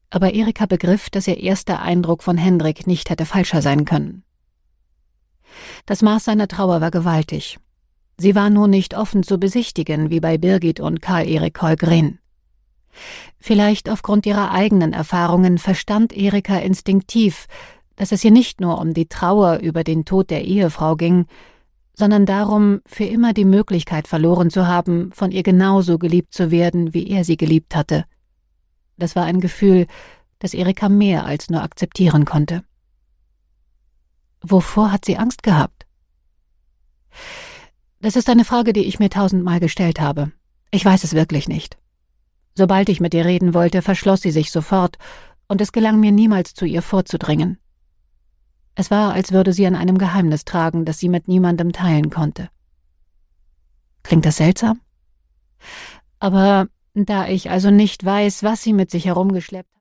Aber Erika begriff, dass ihr erster Eindruck von Hendrik nicht hätte falscher sein können. Das Maß seiner Trauer war gewaltig. Sie war nur nicht offen zu besichtigen, wie bei Birgit und Karl-Erik Holgren. Vielleicht aufgrund ihrer eigenen Erfahrungen verstand Erika instinktiv, dass es ihr nicht nur um die Trauer über den Tod der Ehefrau ging, sondern darum, für immer die Möglichkeit verloren zu haben, von ihr genauso geliebt zu werden, wie er sie geliebt hatte. Das war ein Gefühl, das Erika mehr als nur akzeptieren konnte. Wovor hat sie Angst gehabt? Das ist eine Frage, die ich mir 1000-mal gestellt habe. Ich weiß es wirklich nicht. Sobald ich mit ihr reden wollte, verschloss sie sich sofort, und es gelang mir niemals, zu ihr vorzudringen. Es war, als würde sie an einem Geheimnis tragen, das sie mit niemandem teilen konnte. Klingt das seltsam? Aber da ich also nicht weiß, was sie mit sich herumgeschleppt hat,